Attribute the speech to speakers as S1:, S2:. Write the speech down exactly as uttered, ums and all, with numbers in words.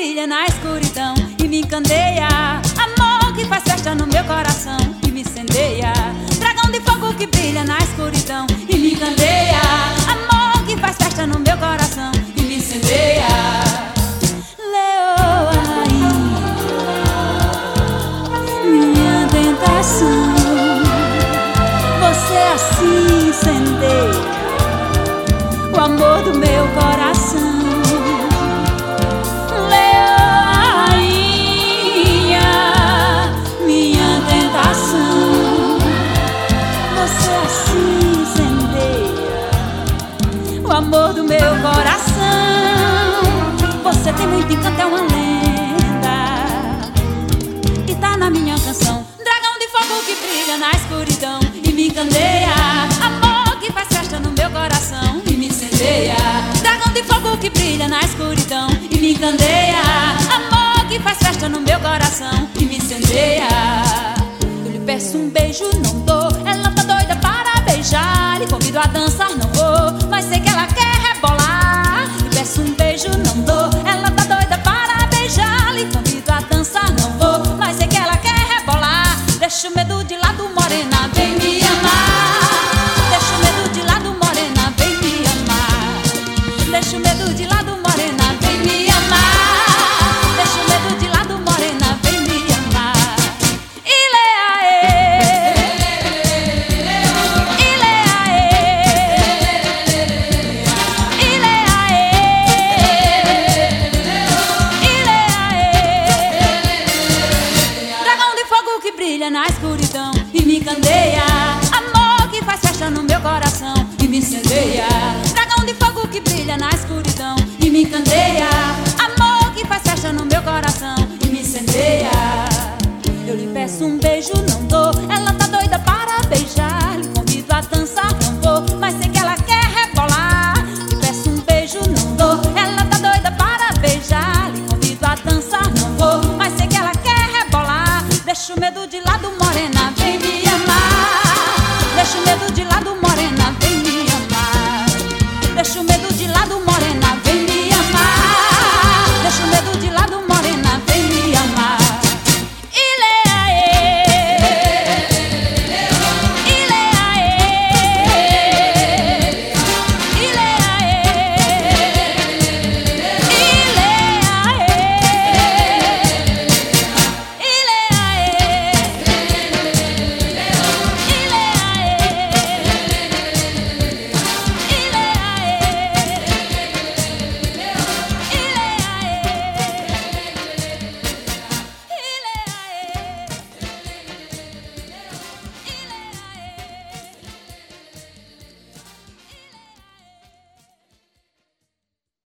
S1: brilha na escuridão e me encandeia. Amor que faz festa no meu coração e me incendeia. Dragão de fogo que brilha na escuridão e me encandeia. Amor que faz festa no meu coração e me incendeia. Leoa, rainha, minha tentação, você assim incendeia o amor do meu coração. Leoa, rainha, minha tentação, você assim incendeia o amor do meu coração. Você tem muito encanto, é uma lenda e tá na minha canção. Dragão de fogo que brilha na escuridão e me encandeia. Amor que faz festa no meu coração e me incendeia. Dragão de fogo que brilha na escuridão e me encandeia. Amor que faz festa no meu coração e me incendeia. Eu lhe peço um beijo, não dou. Ela tá doida para beijar. Lhe convido a dançar, não vou, mas sei que